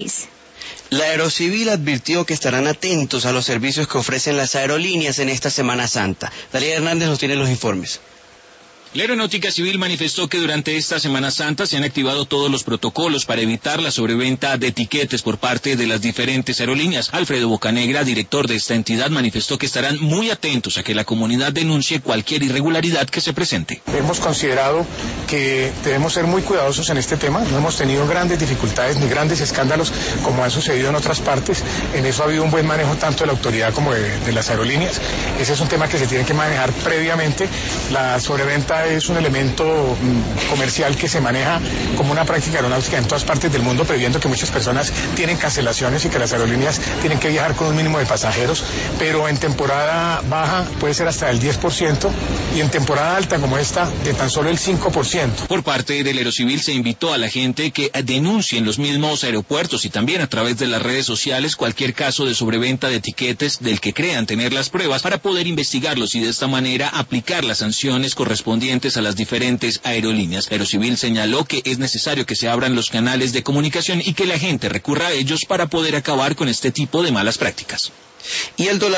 La Aerocivil advirtió que estarán atentos a los servicios que ofrecen las aerolíneas en esta Semana Santa. Dalia Hernández nos tiene los informes. La Aeronáutica Civil manifestó que durante esta Semana Santa se han activado todos los protocolos para evitar la sobreventa de tiquetes por parte de las diferentes aerolíneas. Alfredo Bocanegra, director de esta entidad, manifestó que estarán muy atentos a que la comunidad denuncie cualquier irregularidad que se presente. Hemos considerado que debemos ser muy cuidadosos en este tema. No hemos tenido grandes dificultades ni grandes escándalos como han sucedido en otras partes. En eso ha habido un buen manejo tanto de la autoridad como de las aerolíneas. Ese es un tema que se tiene que manejar previamente. La sobreventa es un elemento comercial que se maneja como una práctica aeronáutica en todas partes del mundo, previendo que muchas personas tienen cancelaciones y que las aerolíneas tienen que viajar con un mínimo de pasajeros, pero en temporada baja puede ser hasta el 10% y en temporada alta como esta de tan solo el 5%. Por parte del Aerocivil se invitó a la gente que denuncie en los mismos aeropuertos y también a través de las redes sociales cualquier caso de sobreventa de tiquetes del que crean tener las pruebas para poder investigarlos y de esta manera aplicar las sanciones correspondientes a las diferentes aerolíneas. Aerocivil señaló que es necesario que se abran los canales de comunicación y que la gente recurra a ellos para poder acabar con este tipo de malas prácticas. Y el dólar